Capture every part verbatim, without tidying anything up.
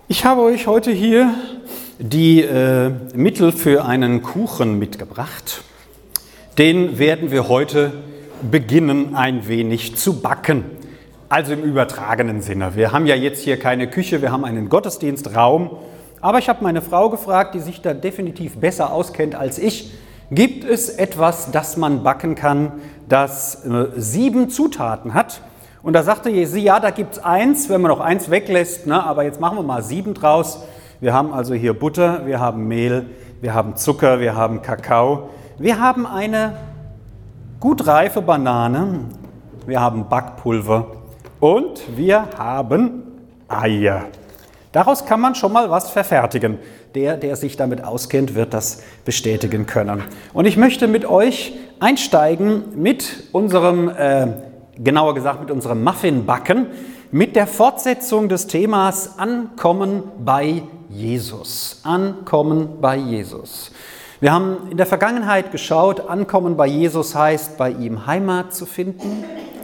Ich habe euch heute hier die äh, Mittel für einen Kuchen mitgebracht. Den werden wir heute beginnen, ein wenig zu backen. Also im übertragenen Sinne. Wir haben ja jetzt hier keine Küche, wir haben einen Gottesdienstraum. Aber ich habe meine Frau gefragt, die sich da definitiv besser auskennt als ich. Gibt es etwas, das man backen kann, das äh, sieben Zutaten hat? Und da sagte sie, ja, da gibt es eins, wenn man noch eins weglässt, ne, aber jetzt machen wir mal sieben draus. Wir haben also hier Butter, wir haben Mehl, wir haben Zucker, wir haben Kakao, wir haben eine gut reife Banane, wir haben Backpulver und wir haben Eier. Daraus kann man schon mal was verfertigen. Der, der sich damit auskennt, wird das bestätigen können. Und ich möchte mit euch einsteigen mit unserem äh, genauer gesagt mit unserem Muffinbacken, mit der Fortsetzung des Themas Ankommen bei Jesus. Ankommen bei Jesus. Wir haben in der Vergangenheit geschaut, Ankommen bei Jesus heißt, bei ihm Heimat zu finden,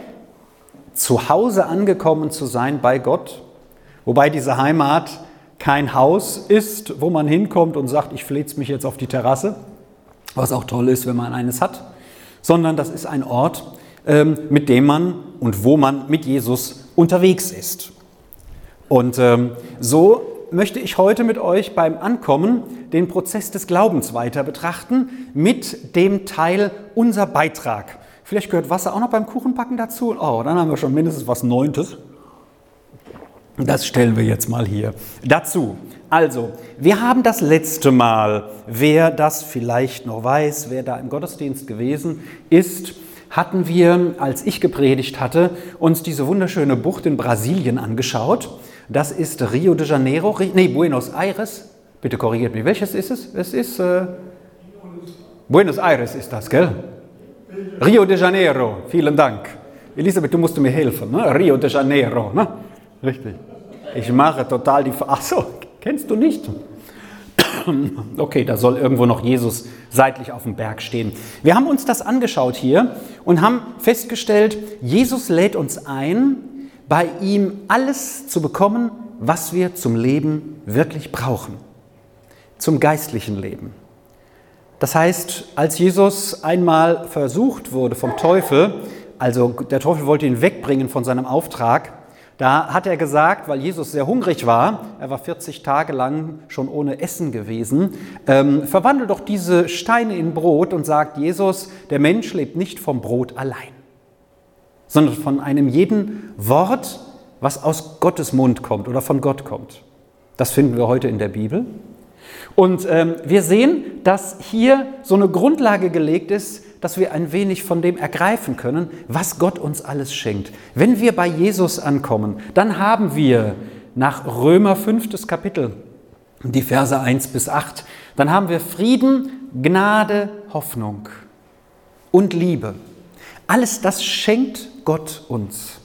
zu Hause angekommen zu sein bei Gott, wobei diese Heimat kein Haus ist, wo man hinkommt und sagt, ich fläze mich jetzt auf die Terrasse, was auch toll ist, wenn man eines hat, sondern das ist ein Ort, mit dem man und wo man mit Jesus unterwegs ist. Und ähm, so möchte ich heute mit euch beim Ankommen den Prozess des Glaubens weiter betrachten mit dem Teil unser Beitrag. Vielleicht gehört Wasser auch noch beim Kuchenbacken dazu. Oh, dann haben wir schon mindestens was Neuntes. Das stellen wir jetzt mal hier dazu. Also, wir haben das letzte Mal, wer das vielleicht noch weiß, wer da im Gottesdienst gewesen ist, hatten wir, als ich gepredigt hatte, uns diese wunderschöne Bucht in Brasilien angeschaut. Das ist Rio de Janeiro, nee, Buenos Aires. Bitte korrigiert mich, welches ist es? Es ist äh, Buenos Aires ist das, gell? Rio de Janeiro, vielen Dank. Elisabeth, du musst mir helfen, ne? Rio de Janeiro, ne? Richtig. Ich mache total die... Ach so, kennst du nicht? Okay, da soll irgendwo noch Jesus seitlich auf dem Berg stehen. Wir haben uns das angeschaut hier und haben festgestellt, Jesus lädt uns ein, bei ihm alles zu bekommen, was wir zum Leben wirklich brauchen. Zum geistlichen Leben. Das heißt, als Jesus einmal versucht wurde vom Teufel, also der Teufel wollte ihn wegbringen von seinem Auftrag, da hat er gesagt, weil Jesus sehr hungrig war, er war vierzig Tage lang schon ohne Essen gewesen, ähm, verwandelt doch diese Steine in Brot und sagt Jesus, der Mensch lebt nicht vom Brot allein, sondern von einem jeden Wort, was aus Gottes Mund kommt oder von Gott kommt. Das finden wir heute in der Bibel. Und ähm, wir sehen, dass hier so eine Grundlage gelegt ist, dass wir ein wenig von dem ergreifen können, was Gott uns alles schenkt. Wenn wir bei Jesus ankommen, dann haben wir nach Römer fünftes Kapitel, die Verse eins bis acht, dann haben wir Frieden, Gnade, Hoffnung und Liebe. Alles das schenkt Gott uns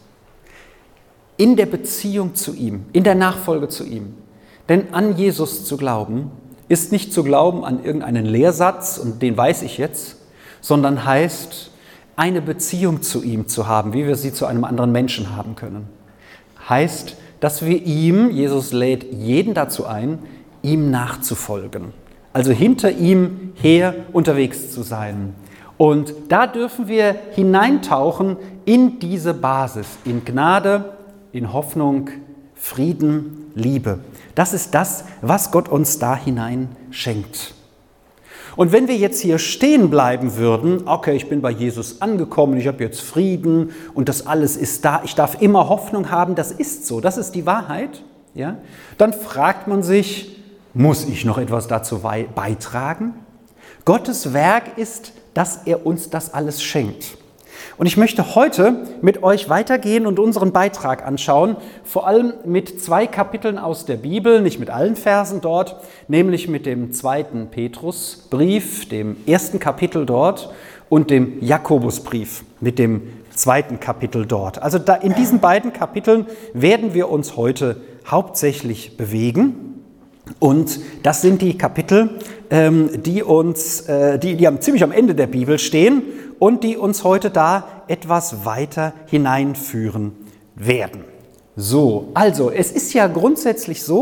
in der Beziehung zu ihm, in der Nachfolge zu ihm. Denn an Jesus zu glauben, ist nicht zu glauben an irgendeinen Lehrsatz, und den weiß ich jetzt, sondern heißt, eine Beziehung zu ihm zu haben, wie wir sie zu einem anderen Menschen haben können. Heißt, dass wir ihm, Jesus lädt jeden dazu ein, ihm nachzufolgen. Also hinter ihm her unterwegs zu sein. Und da dürfen wir hineintauchen in diese Basis, in Gnade, in Hoffnung, Frieden, Liebe. Das ist das, was Gott uns da hinein schenkt. Und wenn wir jetzt hier stehen bleiben würden, okay, ich bin bei Jesus angekommen, ich habe jetzt Frieden und das alles ist da, ich darf immer Hoffnung haben, das ist so, das ist die Wahrheit, ja? Dann fragt man sich, muss ich noch etwas dazu beitragen? Gottes Werk ist, dass er uns das alles schenkt. Und ich möchte heute mit euch weitergehen und unseren Beitrag anschauen, vor allem mit zwei Kapiteln aus der Bibel, nicht mit allen Versen dort, nämlich mit dem zweiten Petrusbrief, dem ersten Kapitel dort, und dem Jakobusbrief mit dem zweiten Kapitel dort. Also da in diesen beiden Kapiteln werden wir uns heute hauptsächlich bewegen. Und das sind die Kapitel, die uns, die, die ziemlich am Ende der Bibel stehen und die uns heute da etwas weiter hineinführen werden. So, also es ist ja grundsätzlich so,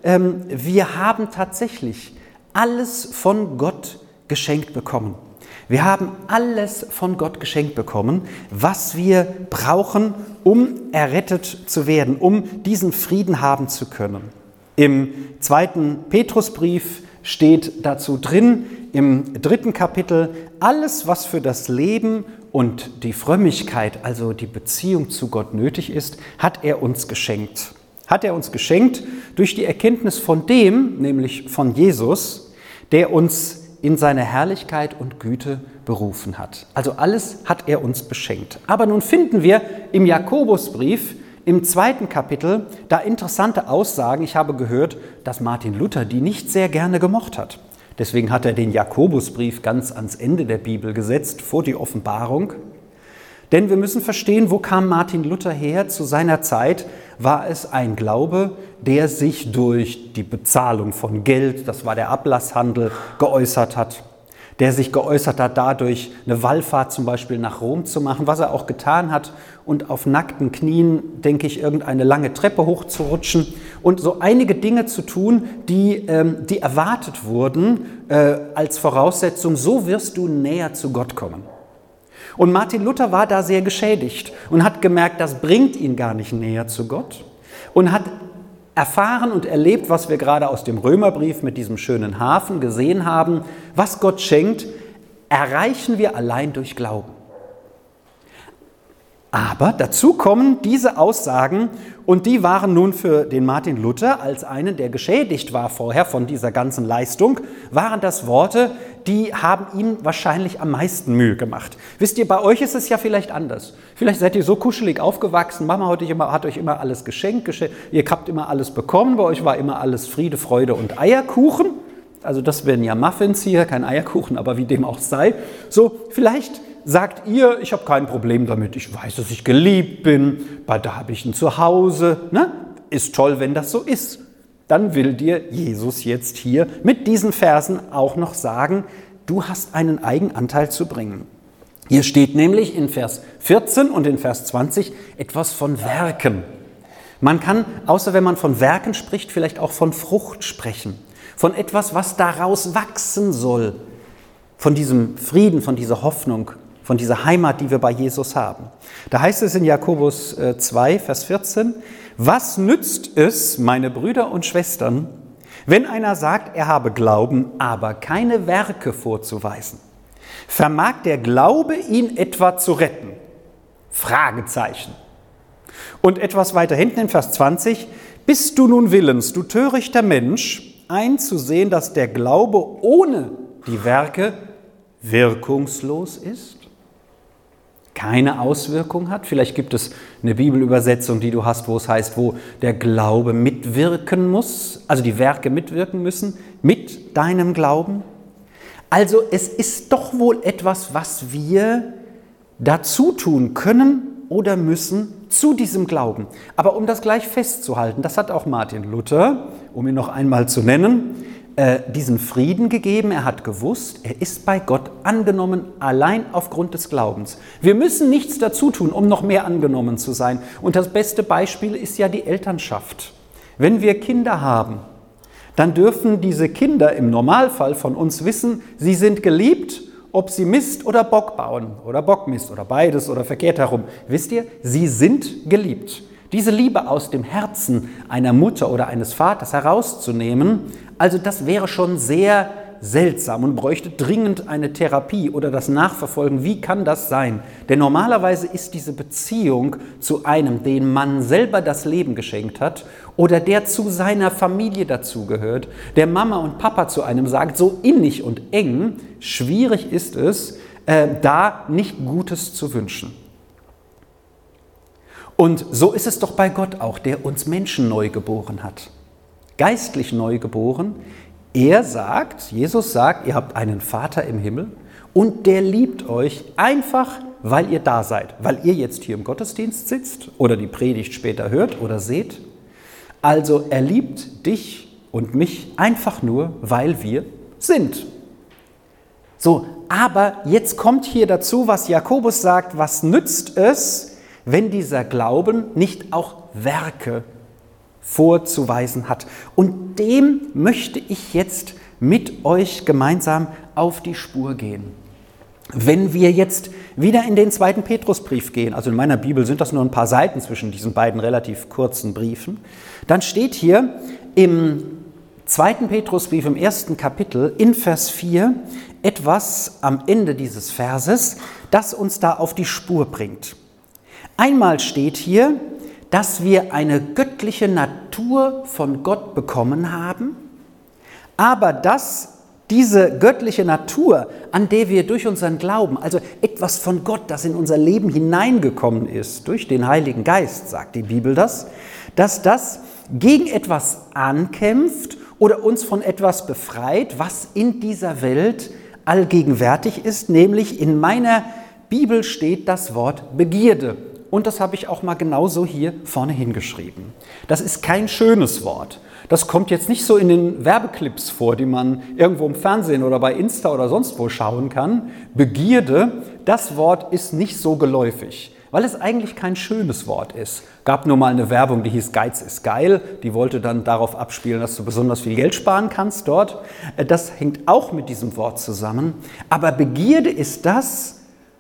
ähm, wir haben tatsächlich alles von Gott geschenkt bekommen. Wir haben alles von Gott geschenkt bekommen, was wir brauchen, um errettet zu werden, um diesen Frieden haben zu können. Im zweiten Petrusbrief steht dazu drin, im dritten Kapitel, alles, was für das Leben und die Frömmigkeit, also die Beziehung zu Gott nötig ist, hat er uns geschenkt. Hat er uns geschenkt durch die Erkenntnis von dem, nämlich von Jesus, der uns in seine Herrlichkeit und Güte berufen hat. Also alles hat er uns beschenkt. Aber nun finden wir im Jakobusbrief, im zweiten Kapitel, da interessante Aussagen. Ich habe gehört, dass Martin Luther die nicht sehr gerne gemocht hat. Deswegen hat er den Jakobusbrief ganz ans Ende der Bibel gesetzt, vor die Offenbarung. Denn wir müssen verstehen, wo kam Martin Luther her? Zu seiner Zeit war es ein Glaube, der sich durch die Bezahlung von Geld, das war der Ablasshandel, geäußert hat. Der sich geäußert hat, dadurch eine Wallfahrt zum Beispiel nach Rom zu machen, was er auch getan hat, und auf nackten Knien, denke ich, irgendeine lange Treppe hochzurutschen und so einige Dinge zu tun, die, ähm, die erwartet wurden äh, als Voraussetzung, so wirst du näher zu Gott kommen. Und Martin Luther war da sehr geschädigt und hat gemerkt, das bringt ihn gar nicht näher zu Gott, und hat erfahren und erlebt, was wir gerade aus dem Römerbrief mit diesem schönen Hafen gesehen haben, was Gott schenkt, erreichen wir allein durch Glauben. Aber dazu kommen diese Aussagen, und die waren nun für den Martin Luther als einen, der geschädigt war vorher von dieser ganzen Leistung, waren das Worte, die haben ihm wahrscheinlich am meisten Mühe gemacht. Wisst ihr, bei euch ist es ja vielleicht anders. Vielleicht seid ihr so kuschelig aufgewachsen, Mama hat euch immer, hat euch immer alles geschenkt, geschenkt, ihr habt immer alles bekommen, bei euch war immer alles Friede, Freude und Eierkuchen. Also das wären ja Muffins hier, kein Eierkuchen, aber wie dem auch sei. So, vielleicht sagt ihr, ich habe kein Problem damit, ich weiß, dass ich geliebt bin, bei da habe ich ein Zuhause. Ne? Ist toll, wenn das so ist. Dann will dir Jesus jetzt hier mit diesen Versen auch noch sagen, du hast einen Eigenanteil zu bringen. Hier steht nämlich in Vers vierzehn und in Vers zwanzig etwas von Werken. Man kann, außer wenn man von Werken spricht, vielleicht auch von Frucht sprechen. Von etwas, was daraus wachsen soll. Von diesem Frieden, von dieser Hoffnung, von dieser Heimat, die wir bei Jesus haben. Da heißt es in Jakobus zwei, Vers vierzehn, was nützt es, meine Brüder und Schwestern, wenn einer sagt, er habe Glauben, aber keine Werke vorzuweisen? Vermag der Glaube, ihn etwa zu retten? Fragezeichen. Und etwas weiter hinten in Vers zwanzig, bist du nun willens, du törichter Mensch, einzusehen, dass der Glaube ohne die Werke wirkungslos ist? Keine Auswirkung hat? Vielleicht gibt es eine Bibelübersetzung, die du hast, wo es heißt, wo der Glaube mitwirken muss, also die Werke mitwirken müssen, mit deinem Glauben. Also es ist doch wohl etwas, was wir dazu tun können oder müssen zu diesem Glauben. Aber um das gleich festzuhalten, das hat auch Martin Luther, um ihn noch einmal zu nennen, äh, diesen Frieden gegeben. Er hat gewusst, er ist bei Gott angenommen, allein aufgrund des Glaubens. Wir müssen nichts dazu tun, um noch mehr angenommen zu sein. Und das beste Beispiel ist ja die Elternschaft. Wenn wir Kinder haben, dann dürfen diese Kinder im Normalfall von uns wissen, sie sind geliebt, ob sie Mist oder Bock bauen oder Bockmist oder beides oder verkehrt herum. Wisst ihr, sie sind geliebt. Diese Liebe aus dem Herzen einer Mutter oder eines Vaters herauszunehmen, also das wäre schon sehr seltsam und bräuchte dringend eine Therapie oder das Nachverfolgen. Wie kann das sein? Denn normalerweise ist diese Beziehung zu einem, dem man selber das Leben geschenkt hat oder der zu seiner Familie dazugehört, der Mama und Papa zu einem sagt, so innig und eng, schwierig ist es, äh, da nicht Gutes zu wünschen. Und so ist es doch bei Gott auch, der uns Menschen neu geboren hat. Geistlich neu geboren. Er sagt, Jesus sagt, ihr habt einen Vater im Himmel und der liebt euch einfach, weil ihr da seid. Weil ihr jetzt hier im Gottesdienst sitzt oder die Predigt später hört oder seht. Also er liebt dich und mich einfach nur, weil wir sind. So, aber jetzt kommt hier dazu, was Jakobus sagt, was nützt es, wenn dieser Glauben nicht auch Werke vorzuweisen hat. Und dem möchte ich jetzt mit euch gemeinsam auf die Spur gehen. Wenn wir jetzt wieder in den zweiten Petrusbrief gehen, also in meiner Bibel sind das nur ein paar Seiten zwischen diesen beiden relativ kurzen Briefen, dann steht hier im zweiten Petrusbrief im ersten Kapitel in Vers vier etwas am Ende dieses Verses, das uns da auf die Spur bringt. Einmal steht hier, dass wir eine göttliche Natur von Gott bekommen haben, aber dass diese göttliche Natur, an der wir durch unseren Glauben, also etwas von Gott, das in unser Leben hineingekommen ist, durch den Heiligen Geist, sagt die Bibel das, dass das gegen etwas ankämpft oder uns von etwas befreit, was in dieser Welt allgegenwärtig ist, nämlich in meiner Bibel steht das Wort Begierde. Und das habe ich auch mal genauso hier vorne hingeschrieben. Das ist kein schönes Wort. Das kommt jetzt nicht so in den Werbeclips vor, die man irgendwo im Fernsehen oder bei Insta oder sonst wo schauen kann. Begierde, das Wort ist nicht so geläufig, weil es eigentlich kein schönes Wort ist. Gab nur mal eine Werbung, die hieß Geiz ist geil. Die wollte dann darauf abspielen, dass du besonders viel Geld sparen kannst dort. Das hängt auch mit diesem Wort zusammen. Aber Begierde ist das,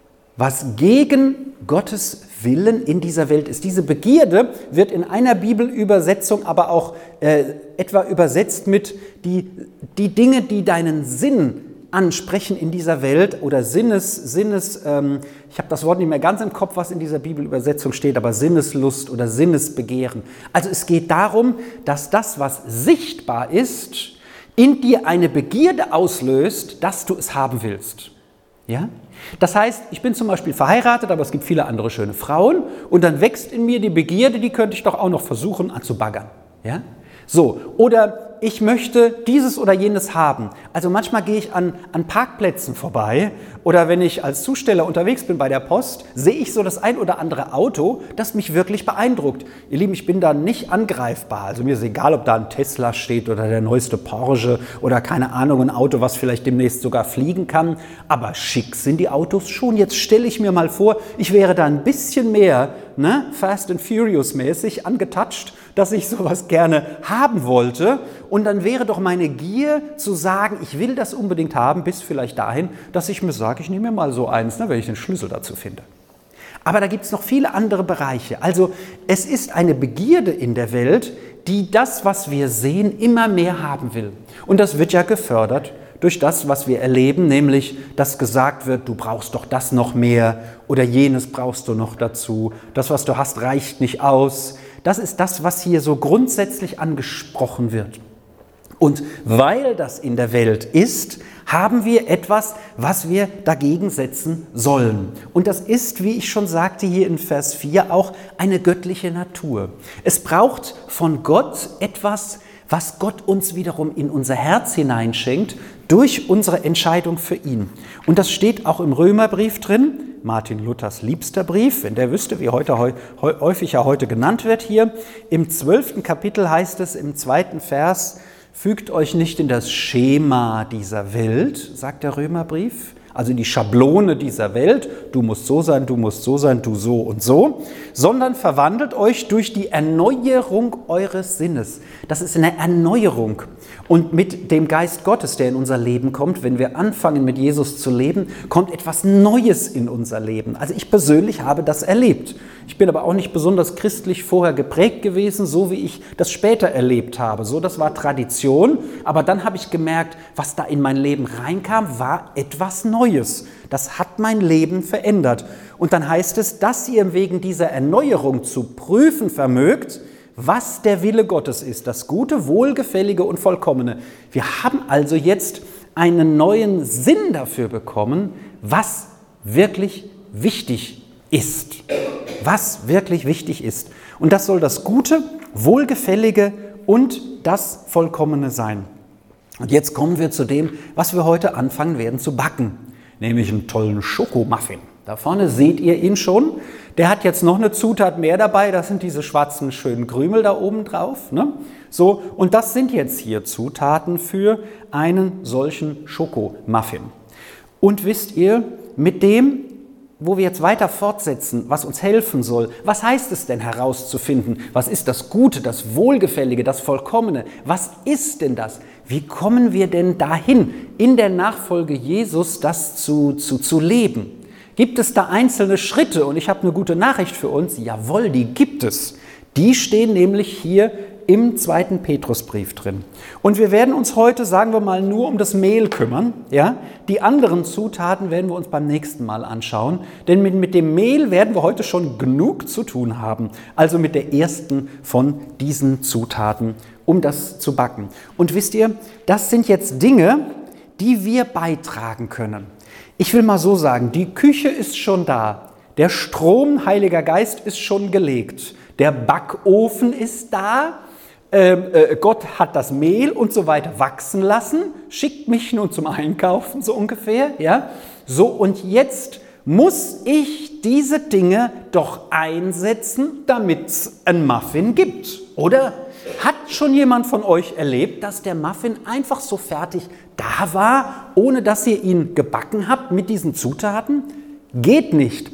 was gegen Gottes Willen in dieser Welt ist. Diese Begierde wird in einer Bibelübersetzung aber auch äh, etwa übersetzt mit die, die Dinge, die deinen Sinn ansprechen in dieser Welt oder Sinnes, Sinnes ähm, ich habe das Wort nicht mehr ganz im Kopf, was in dieser Bibelübersetzung steht, aber Sinneslust oder Sinnesbegehren. Also es geht darum, dass das, was sichtbar ist, in dir eine Begierde auslöst, dass du es haben willst. Ja? Das heißt, ich bin zum Beispiel verheiratet, aber es gibt viele andere schöne Frauen und dann wächst in mir die Begierde, die könnte ich doch auch noch versuchen anzubaggern. Ja? So, oder ich möchte dieses oder jenes haben. Also manchmal gehe ich an, an Parkplätzen vorbei oder wenn ich als Zusteller unterwegs bin bei der Post, sehe ich so das ein oder andere Auto, das mich wirklich beeindruckt. Ihr Lieben, ich bin da nicht angreifbar. Also mir ist egal, ob da ein Tesla steht oder der neueste Porsche oder keine Ahnung, ein Auto, was vielleicht demnächst sogar fliegen kann. Aber schick sind die Autos schon. Jetzt stelle ich mir mal vor, ich wäre da ein bisschen mehr ne, Fast and Furious mäßig angetatscht, dass ich sowas gerne haben wollte. Und dann wäre doch meine Gier zu sagen, ich will das unbedingt haben, bis vielleicht dahin, dass ich mir sage, ich nehme mir mal so eins, ne, wenn ich den Schlüssel dazu finde. Aber da gibt es noch viele andere Bereiche. Also es ist eine Begierde in der Welt, die das, was wir sehen, immer mehr haben will. Und das wird ja gefördert durch das, was wir erleben, nämlich, dass gesagt wird, du brauchst doch das noch mehr oder jenes brauchst du noch dazu. Das, was du hast, reicht nicht aus. Das ist das, was hier so grundsätzlich angesprochen wird. Und weil das in der Welt ist, haben wir etwas, was wir dagegen setzen sollen. Und das ist, wie ich schon sagte, hier in Vers vier auch eine göttliche Natur. Es braucht von Gott etwas, was Gott uns wiederum in unser Herz hineinschenkt, durch unsere Entscheidung für ihn. Und das steht auch im Römerbrief drin, Martin Luthers liebster Brief, wenn der wüsste, wie heute häufig ja heute genannt wird hier. Im zwölften Kapitel heißt es im zweiten Vers, fügt euch nicht in das Schema dieser Welt, sagt der Römerbrief, also in die Schablone dieser Welt, du musst so sein, du musst so sein, du so und so, sondern verwandelt euch durch die Erneuerung eures Sinnes. Das ist eine Erneuerung. Und mit dem Geist Gottes, der in unser Leben kommt, wenn wir anfangen mit Jesus zu leben, kommt etwas Neues in unser Leben. Also ich persönlich habe das erlebt. Ich bin aber auch nicht besonders christlich vorher geprägt gewesen, so wie ich das später erlebt habe. So, das war Tradition, aber dann habe ich gemerkt, was da in mein Leben reinkam, war etwas Neues. Das hat mein Leben verändert. Und dann heißt es, dass ihr wegen dieser Erneuerung zu prüfen vermögt, was der Wille Gottes ist, das Gute, Wohlgefällige und Vollkommene. Wir haben also jetzt einen neuen Sinn dafür bekommen, was wirklich wichtig ist. Was wirklich wichtig ist. Und das soll das Gute, Wohlgefällige und das Vollkommene sein. Und jetzt kommen wir zu dem, was wir heute anfangen werden zu backen, nämlich einen tollen Schokomuffin. Da vorne seht ihr ihn schon. Der hat jetzt noch eine Zutat mehr dabei, das sind diese schwarzen schönen Krümel da oben drauf. Ne? So, und das sind jetzt hier Zutaten für einen solchen Schokomuffin. Und wisst ihr, mit dem wo wir jetzt weiter fortsetzen, was uns helfen soll. Was heißt es denn herauszufinden? Was ist das Gute, das Wohlgefällige, das Vollkommene? Was ist denn das? Wie kommen wir denn dahin, in der Nachfolge Jesus das zu, zu, zu leben? Gibt es da einzelne Schritte? Und ich habe eine gute Nachricht für uns. Jawohl, die gibt es. Die stehen nämlich hier im zweiten Petrusbrief drin. Und wir werden uns heute, sagen wir mal, nur um das Mehl kümmern. Ja? Die anderen Zutaten werden wir uns beim nächsten Mal anschauen. Denn mit, mit dem Mehl werden wir heute schon genug zu tun haben. Also mit der ersten von diesen Zutaten, um das zu backen. Und wisst ihr, das sind jetzt Dinge, die wir beitragen können. Ich will mal so sagen, die Küche ist schon da. Der Strom, Heiliger Geist, ist schon gelegt. Der Backofen ist da. Ähm, äh, Gott hat das Mehl und so weiter wachsen lassen, schickt mich nun zum Einkaufen, so ungefähr. Ja? So, und jetzt muss ich diese Dinge doch einsetzen, damit es einen Muffin gibt, oder? Hat schon jemand von euch erlebt, dass der Muffin einfach so fertig da war, ohne dass ihr ihn gebacken habt mit diesen Zutaten? Geht nicht.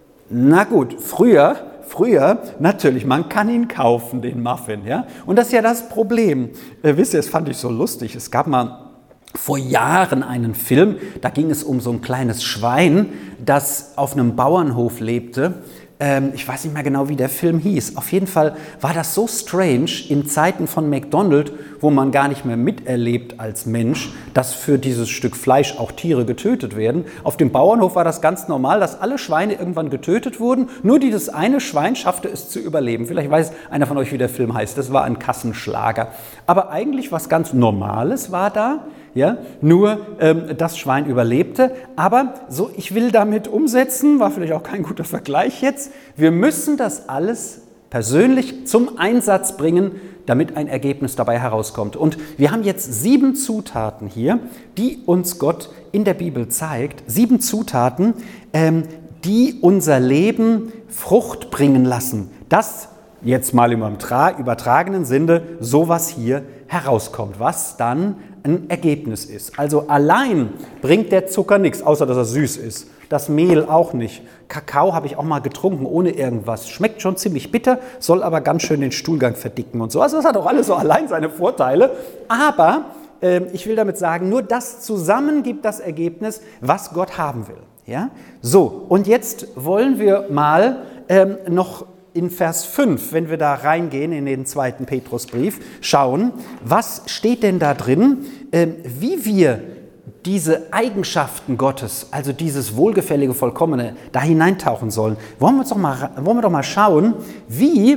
Na gut, früher... Früher, natürlich, man kann ihn kaufen, den Muffin. Ja? Und das ist ja das Problem. Äh, wisst ihr, das fand ich so lustig. Es gab mal vor Jahren einen Film, da ging es um so ein kleines Schwein, das auf einem Bauernhof lebte. Ähm, ich weiß nicht mehr genau, wie der Film hieß. Auf jeden Fall war das so strange in Zeiten von McDonald's, wo man gar nicht mehr miterlebt als Mensch, dass für dieses Stück Fleisch auch Tiere getötet werden. Auf dem Bauernhof war das ganz normal, dass alle Schweine irgendwann getötet wurden. Nur dieses eine Schwein schaffte es zu überleben. Vielleicht weiß einer von euch, wie der Film heißt. Das war ein Kassenschlager. Aber eigentlich was ganz Normales war da. Ja, nur ähm, das Schwein überlebte. Aber so, ich will damit umsetzen, war vielleicht auch kein guter Vergleich jetzt. Wir müssen das alles persönlich zum Einsatz bringen, damit ein Ergebnis dabei herauskommt. Und wir haben jetzt sieben Zutaten hier, die uns Gott in der Bibel zeigt. Sieben Zutaten, ähm, die unser Leben Frucht bringen lassen. Das jetzt mal im übertragenen Sinne sowas hier herauskommt, was dann ein Ergebnis ist. Also allein bringt der Zucker nichts, außer dass er süß ist. Das Mehl auch nicht. Kakao habe ich auch mal getrunken, ohne irgendwas. Schmeckt schon ziemlich bitter, soll aber ganz schön den Stuhlgang verdicken und so. Also das hat auch alles so allein seine Vorteile. Aber äh, ich will damit sagen, nur das zusammen gibt das Ergebnis, was Gott haben will. Ja? So, und jetzt wollen wir mal ähm, noch in Vers fünf, wenn wir da reingehen in den zweiten Petrusbrief, schauen, was steht denn da drin, äh, wie wir diese Eigenschaften Gottes, also dieses wohlgefällige, vollkommene, da hineintauchen sollen. Wollen wir, uns doch mal, wollen wir doch mal schauen, wie,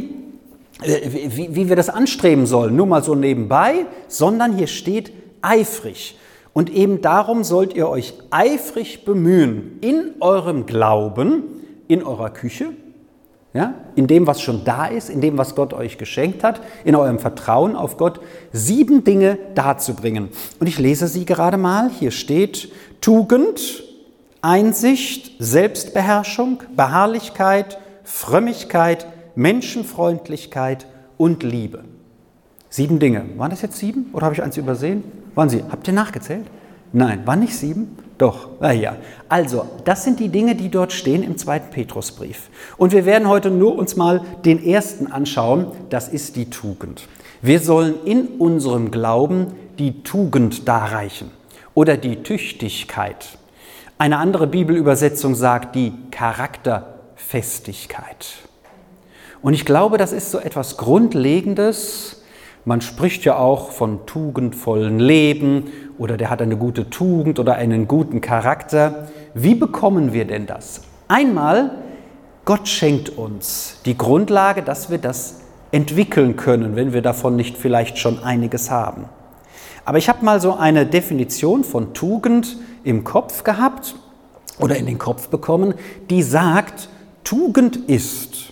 äh, wie, wie wir das anstreben sollen. Nur mal so nebenbei, sondern hier steht eifrig. Und eben darum sollt ihr euch eifrig bemühen, in eurem Glauben, in eurer Küche, ja, in dem, was schon da ist, in dem, was Gott euch geschenkt hat, in eurem Vertrauen auf Gott, sieben Dinge darzubringen. Und ich lese sie gerade mal. Hier steht Tugend, Einsicht, Selbstbeherrschung, Beharrlichkeit, Frömmigkeit, Menschenfreundlichkeit und Liebe. Sieben Dinge. Waren das jetzt sieben oder habe ich eins übersehen? Waren sie? Habt ihr nachgezählt? Nein, waren nicht sieben? Doch, na ja. Also, das sind die Dinge, die dort stehen im zweiten Petrusbrief. Und wir werden heute nur uns mal den ersten anschauen, das ist die Tugend. Wir sollen in unserem Glauben die Tugend darreichen oder die Tüchtigkeit. Eine andere Bibelübersetzung sagt die Charakterfestigkeit. Und ich glaube, das ist so etwas Grundlegendes. Man spricht ja auch von tugendvollen Leben oder der hat eine gute Tugend oder einen guten Charakter. Wie bekommen wir denn das? Einmal, Gott schenkt uns die Grundlage, dass wir das entwickeln können, wenn wir davon nicht vielleicht schon einiges haben. Aber ich habe mal so eine Definition von Tugend im Kopf gehabt oder in den Kopf bekommen, die sagt, Tugend ist,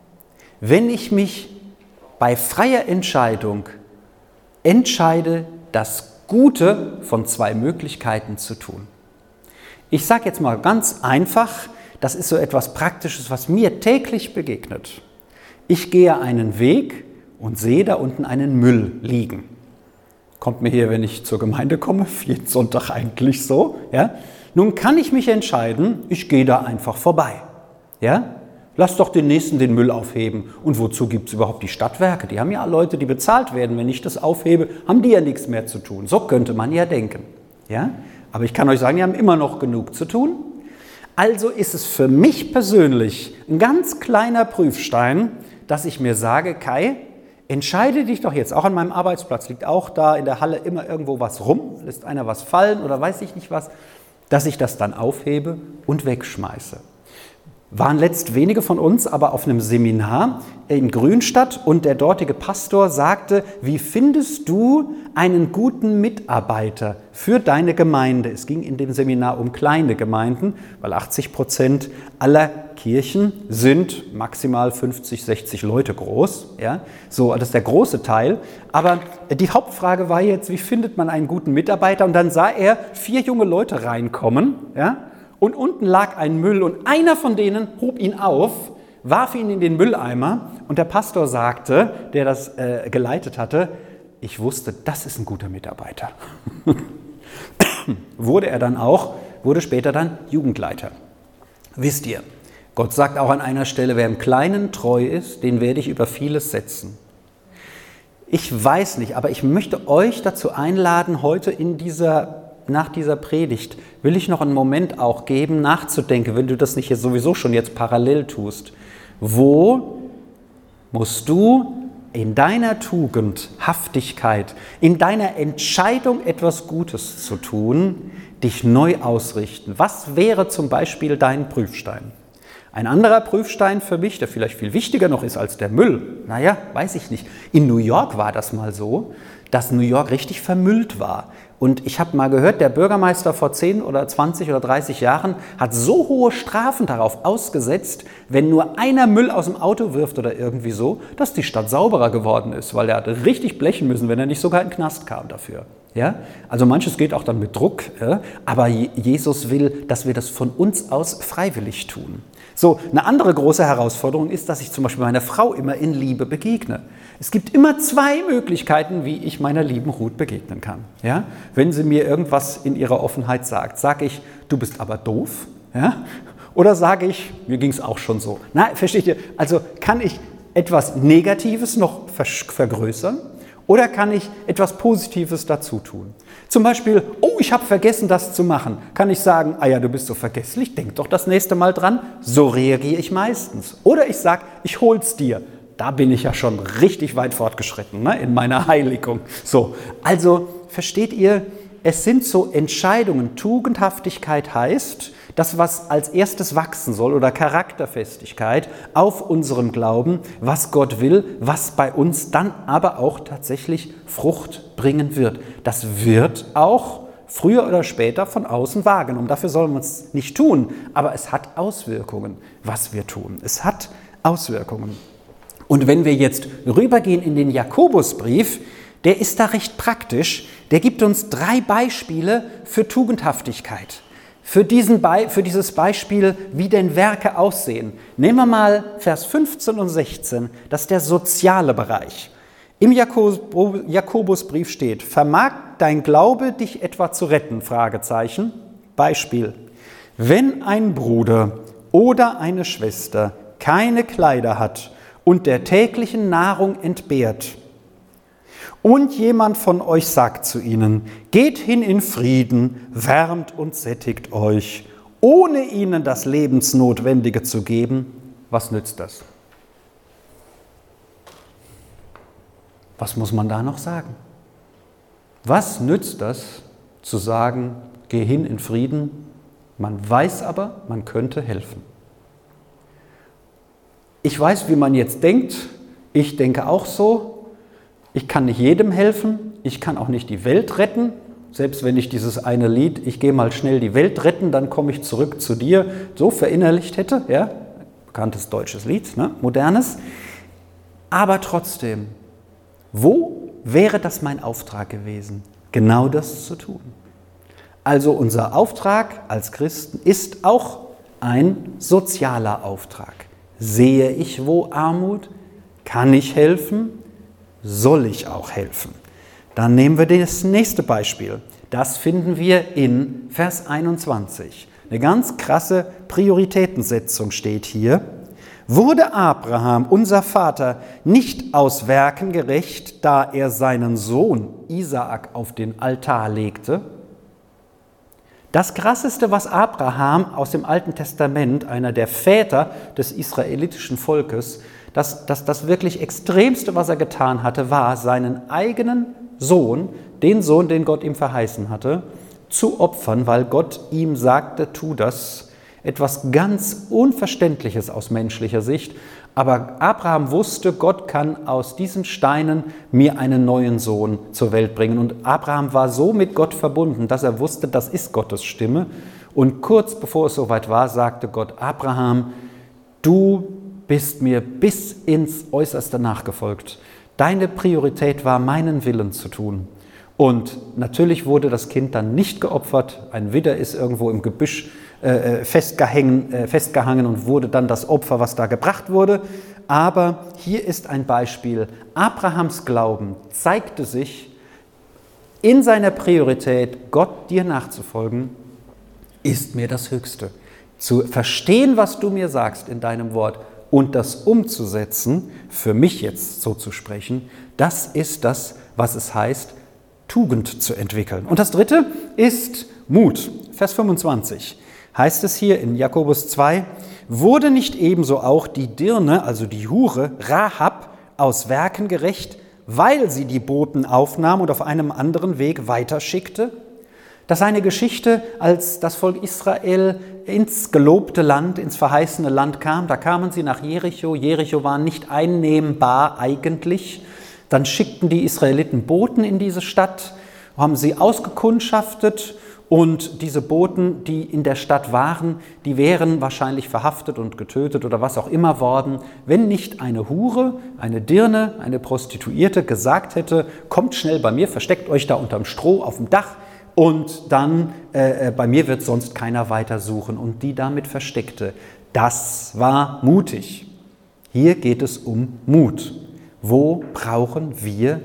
wenn ich mich bei freier Entscheidung entscheide, das Gute von zwei Möglichkeiten zu tun. Ich sage jetzt mal ganz einfach, das ist so etwas Praktisches, was mir täglich begegnet. Ich gehe einen Weg und sehe da unten einen Müll liegen. Kommt mir hier, wenn ich zur Gemeinde komme, jeden Sonntag eigentlich so. Ja? Nun kann ich mich entscheiden, ich gehe da einfach vorbei. Ja? Lass doch den Nächsten den Müll aufheben. Und wozu gibt es überhaupt die Stadtwerke? Die haben ja Leute, die bezahlt werden. Wenn ich das aufhebe, haben die ja nichts mehr zu tun. So könnte man ja denken. Ja? Aber ich kann euch sagen, die haben immer noch genug zu tun. Also ist es für mich persönlich ein ganz kleiner Prüfstein, dass ich mir sage, Kai, entscheide dich doch jetzt, auch an meinem Arbeitsplatz liegt auch da in der Halle immer irgendwo was rum, lässt einer was fallen oder weiß ich nicht was, dass ich das dann aufhebe und wegschmeiße. Waren letzt wenige von uns aber auf einem Seminar in Grünstadt und der dortige Pastor sagte, wie findest du einen guten Mitarbeiter für deine Gemeinde? Es ging in dem Seminar um kleine Gemeinden, weil achtzig Prozent aller Kirchen sind maximal fünfzig, sechzig Leute groß. Ja? So, das ist der große Teil. Aber die Hauptfrage war jetzt, wie findet man einen guten Mitarbeiter? Und dann sah er vier junge Leute reinkommen, ja? Und unten lag ein Müll und einer von denen hob ihn auf, warf ihn in den Mülleimer und der Pastor sagte, der das äh, geleitet hatte, ich wusste, das ist ein guter Mitarbeiter. Wurde er dann auch, wurde später dann Jugendleiter. Wisst ihr, Gott sagt auch an einer Stelle, wer im Kleinen treu ist, den werde ich über vieles setzen. Ich weiß nicht, aber ich möchte euch dazu einladen, heute in dieser nach dieser Predigt will ich noch einen Moment auch geben, nachzudenken, wenn du das nicht jetzt sowieso schon jetzt parallel tust. Wo musst du in deiner Tugendhaftigkeit, in deiner Entscheidung, etwas Gutes zu tun, dich neu ausrichten? Was wäre zum Beispiel dein Prüfstein? Ein anderer Prüfstein für mich, der vielleicht viel wichtiger noch ist als der Müll, naja, weiß ich nicht. In New York war das mal so, dass New York richtig vermüllt war. Und ich habe mal gehört, der Bürgermeister vor zehn oder zwanzig oder dreißig Jahren hat so hohe Strafen darauf ausgesetzt, wenn nur einer Müll aus dem Auto wirft oder irgendwie so, dass die Stadt sauberer geworden ist, weil er hatte richtig blechen müssen, wenn er nicht sogar in den Knast kam dafür. Ja? Also manches geht auch dann mit Druck, ja? Aber Jesus will, dass wir das von uns aus freiwillig tun. So, eine andere große Herausforderung ist, dass ich zum Beispiel meiner Frau immer in Liebe begegne. Es gibt immer zwei Möglichkeiten, wie ich meiner lieben Ruth begegnen kann. Ja? Wenn sie mir irgendwas in ihrer Offenheit sagt, sage ich, du bist aber doof. Ja? Oder sage ich, mir ging es auch schon so. Na, versteht ihr? Also kann ich etwas Negatives noch vergrößern oder kann ich etwas Positives dazu tun? Zum Beispiel, oh, ich habe vergessen, das zu machen. Kann ich sagen, ah ja, du bist so vergesslich, denk doch das nächste Mal dran. So reagiere ich meistens. Oder ich sage, ich hol's dir. Da bin ich ja schon richtig weit fortgeschritten, ne, in meiner Heiligung. So, also versteht ihr, es sind so Entscheidungen. Tugendhaftigkeit heißt, das, was als erstes wachsen soll, oder Charakterfestigkeit auf unserem Glauben, was Gott will, was bei uns dann aber auch tatsächlich Frucht bringen wird. Das wird auch früher oder später von außen wahrgenommen. Dafür sollen wir es nicht tun, aber es hat Auswirkungen, was wir tun. Es hat Auswirkungen. Und wenn wir jetzt rübergehen in den Jakobusbrief, der ist da recht praktisch. Der gibt uns drei Beispiele für Tugendhaftigkeit. Für, diesen Be- für dieses Beispiel, wie denn Werke aussehen. Nehmen wir mal Vers fünfzehn und sechzehn, das ist der soziale Bereich. Im Jakob- Jakobusbrief steht, vermag dein Glaube dich etwa zu retten? Fragezeichen. Beispiel, wenn ein Bruder oder eine Schwester keine Kleider hat und der täglichen Nahrung entbehrt, und jemand von euch sagt zu ihnen, geht hin in Frieden, wärmt und sättigt euch, ohne ihnen das Lebensnotwendige zu geben, was nützt das? Was muss man da noch sagen? Was nützt das, zu sagen, geh hin in Frieden, man weiß aber, man könnte helfen? Ich weiß, wie man jetzt denkt, ich denke auch so. Ich kann nicht jedem helfen, ich kann auch nicht die Welt retten, selbst wenn ich dieses eine Lied, ich gehe mal schnell die Welt retten, dann komme ich zurück zu dir, so verinnerlicht hätte, ja, bekanntes deutsches Lied, ne? Modernes. Aber trotzdem, wo wäre das mein Auftrag gewesen, genau das zu tun? Also unser Auftrag als Christen ist auch ein sozialer Auftrag. Sehe ich wo Armut? Kann ich helfen? Soll ich auch helfen? Dann nehmen wir das nächste Beispiel. Das finden wir in Vers einundzwanzig. Eine ganz krasse Prioritätensetzung steht hier. Wurde Abraham, unser Vater, nicht aus Werken gerecht, da er seinen Sohn Isaak auf den Altar legte? Das Krasseste, was Abraham aus dem Alten Testament, einer der Väter des israelitischen Volkes, das, das, das wirklich Extremste, was er getan hatte, war, seinen eigenen Sohn, den Sohn, den Gott ihm verheißen hatte, zu opfern, weil Gott ihm sagte, tu das. Etwas ganz Unverständliches aus menschlicher Sicht. Aber Abraham wusste, Gott kann aus diesen Steinen mir einen neuen Sohn zur Welt bringen. Und Abraham war so mit Gott verbunden, dass er wusste, das ist Gottes Stimme. Und kurz bevor es soweit war, sagte Gott, Abraham, du bist mir bis ins Äußerste nachgefolgt. Deine Priorität war, meinen Willen zu tun. Und natürlich wurde das Kind dann nicht geopfert. Ein Widder ist irgendwo im Gebüsch äh, festgehangen, äh, festgehangen und wurde dann das Opfer, was da gebracht wurde. Aber hier ist ein Beispiel. Abrahams Glauben zeigte sich in seiner Priorität, Gott dir nachzufolgen, ist mir das Höchste. Zu verstehen, was du mir sagst in deinem Wort und das umzusetzen, für mich jetzt so zu sprechen, das ist das, was es heißt, Tugend zu entwickeln. Und das dritte ist Mut. Vers fünfundzwanzig heißt es hier in Jakobus zwei, wurde nicht ebenso auch die Dirne, also die Hure, Rahab, aus Werken gerecht, weil sie die Boten aufnahm und auf einem anderen Weg weiterschickte? Das ist eine Geschichte, als das Volk Israel ins gelobte Land, ins verheißene Land kam. Da kamen sie nach Jericho. Jericho war nicht einnehmbar eigentlich. Dann schickten die Israeliten Boten in diese Stadt, haben sie ausgekundschaftet und diese Boten, die in der Stadt waren, die wären wahrscheinlich verhaftet und getötet oder was auch immer worden, wenn nicht eine Hure, eine Dirne, eine Prostituierte gesagt hätte, kommt schnell bei mir, versteckt euch da unterm Stroh auf dem Dach und dann äh, bei mir wird sonst keiner weitersuchen und die damit versteckte. Das war mutig. Hier geht es um Mut. Wo brauchen wir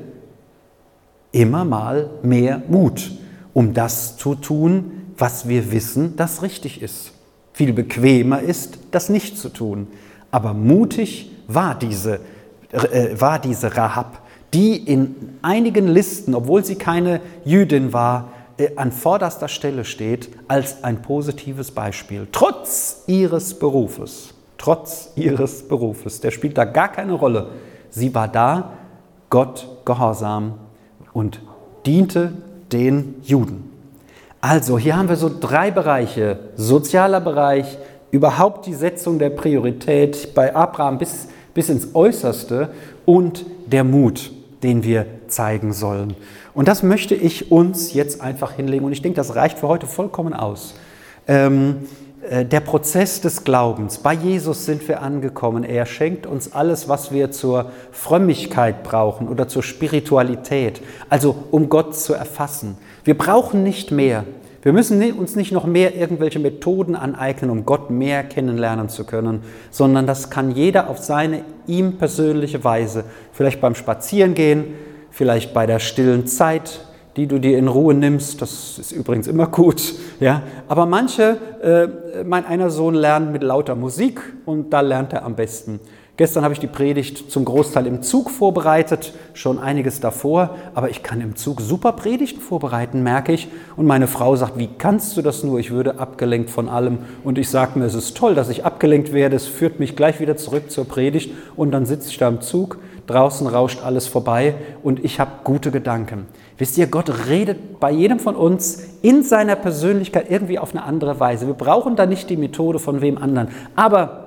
immer mal mehr Mut, um das zu tun, was wir wissen, das richtig ist? Viel bequemer ist, das nicht zu tun. Aber mutig war diese, äh, war diese Rahab, die in einigen Listen, obwohl sie keine Jüdin war, äh, an vorderster Stelle steht als ein positives Beispiel. Trotz ihres Berufes, trotz ihres Berufes, der spielt da gar keine Rolle. Sie war da, Gott gehorsam und diente den Juden. Also hier haben wir so drei Bereiche, sozialer Bereich, überhaupt die Setzung der Priorität bei Abraham bis, bis ins Äußerste und der Mut, den wir zeigen sollen. Und das möchte ich uns jetzt einfach hinlegen und ich denke, das reicht für heute vollkommen aus. Ähm, Der Prozess des Glaubens. Bei Jesus sind wir angekommen. Er schenkt uns alles, was wir zur Frömmigkeit brauchen oder zur Spiritualität, also um Gott zu erfassen. Wir brauchen nicht mehr. Wir müssen uns nicht noch mehr irgendwelche Methoden aneignen, um Gott mehr kennenlernen zu können, sondern das kann jeder auf seine ihm persönliche Weise, vielleicht beim Spazierengehen, vielleicht bei der stillen Zeit, die du dir in Ruhe nimmst, das ist übrigens immer gut, ja. Aber manche, äh, mein einer Sohn lernt mit lauter Musik und da lernt er am besten. Gestern habe ich die Predigt zum Großteil im Zug vorbereitet, schon einiges davor, aber ich kann im Zug super Predigten vorbereiten, merke ich. Und meine Frau sagt, wie kannst du das nur? Ich würde abgelenkt von allem. Und ich sage mir, es ist toll, dass ich abgelenkt werde, es führt mich gleich wieder zurück zur Predigt und dann sitze ich da im Zug, draußen rauscht alles vorbei und ich habe gute Gedanken. Wisst ihr, Gott redet bei jedem von uns in seiner Persönlichkeit irgendwie auf eine andere Weise. Wir brauchen da nicht die Methode von wem anderen. Aber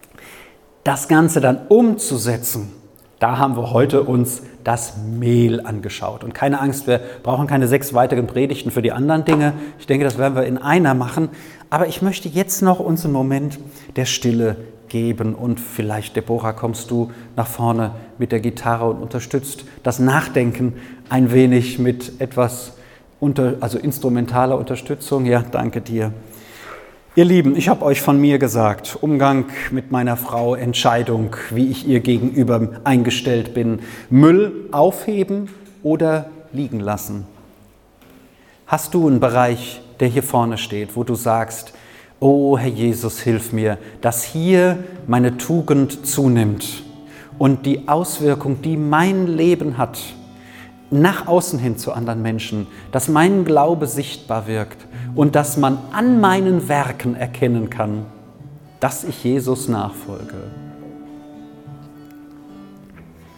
das Ganze dann umzusetzen, da haben wir heute uns das Mehl angeschaut. Und keine Angst, wir brauchen keine sechs weiteren Predigten für die anderen Dinge. Ich denke, das werden wir in einer machen. Aber ich möchte jetzt noch uns einen Moment der Stille geben und vielleicht, Deborah, kommst du nach vorne mit der Gitarre und unterstützt das Nachdenken ein wenig mit etwas, unter, also instrumentaler Unterstützung. Ja, danke dir. Ihr Lieben, ich habe euch von mir gesagt, Umgang mit meiner Frau, Entscheidung, wie ich ihr gegenüber eingestellt bin, Müll aufheben oder liegen lassen. Hast du einen Bereich, der hier vorne steht, wo du sagst, oh Herr Jesus, hilf mir, dass hier meine Tugend zunimmt und die Auswirkung, die mein Leben hat, nach außen hin zu anderen Menschen, dass mein Glaube sichtbar wirkt und dass man an meinen Werken erkennen kann, dass ich Jesus nachfolge.